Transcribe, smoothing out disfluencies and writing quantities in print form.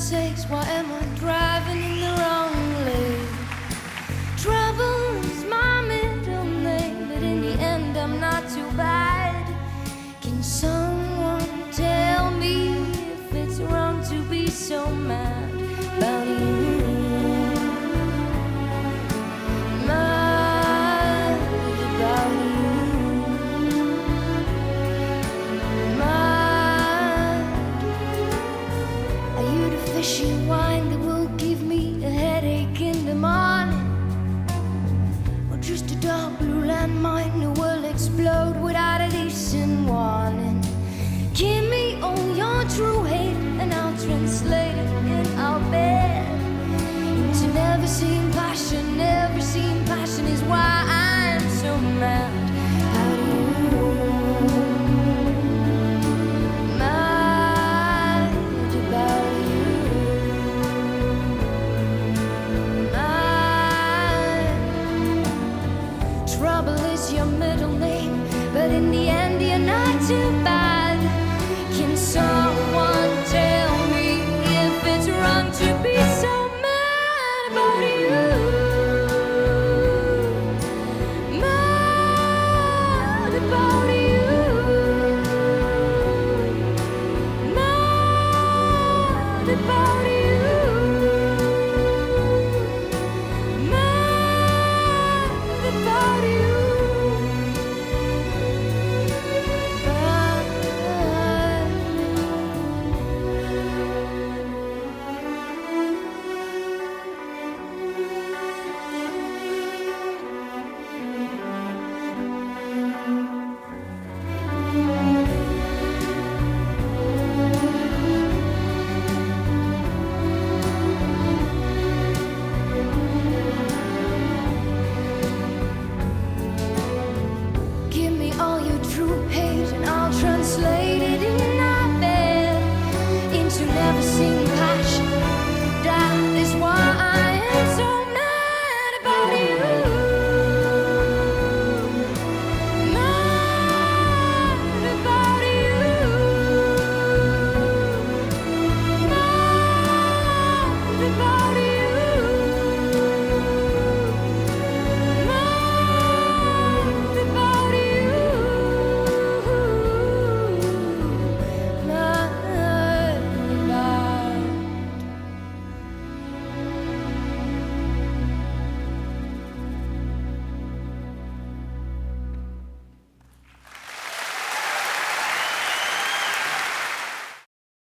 sakes, why am I driving in the wrong lane? Trouble is my middle name, but in the end I'm not too bad. Can someone tell me if it's wrong to be so mad about you? Mad about you. Mad. Are you the fishy wine that will give me a headache in the morning? Or just a dark blue landmine that will explode without a decent warning? Give me all your true hate and I'll translate it in our bed into never seeing